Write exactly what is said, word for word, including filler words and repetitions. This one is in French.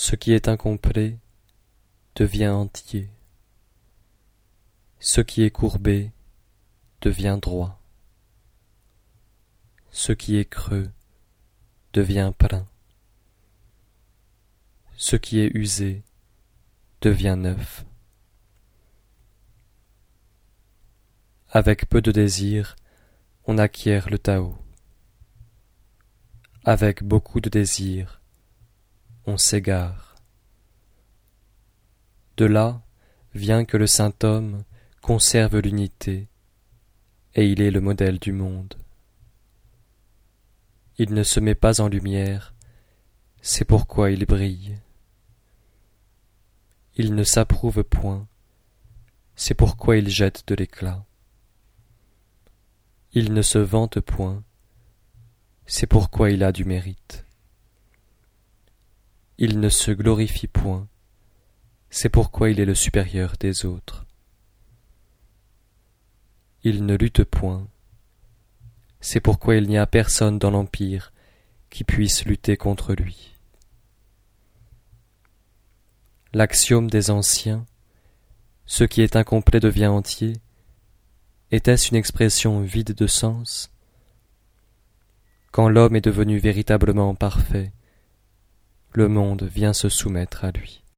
Ce qui est incomplet devient entier. Ce qui est courbé devient droit. Ce qui est creux devient plein. Ce qui est usé devient neuf. Avec peu de désir, on acquiert le Tao. Avec beaucoup de désir, on s'égare. De là vient que le saint homme conserve l'unité, et il est le modèle du monde. Il ne se met pas en lumière, c'est pourquoi il brille. Il ne s'approuve point, c'est pourquoi il jette de l'éclat. Il ne se vante point, c'est pourquoi il a du mérite. Il ne se glorifie point, c'est pourquoi il est le supérieur des autres. Il ne lutte point, c'est pourquoi il n'y a personne dans l'Empire qui puisse lutter contre lui. L'axiome des anciens, ce qui est incomplet devient entier, était-ce une expression vide de sens? Quand l'homme est devenu véritablement parfait, le monde vient se soumettre à lui.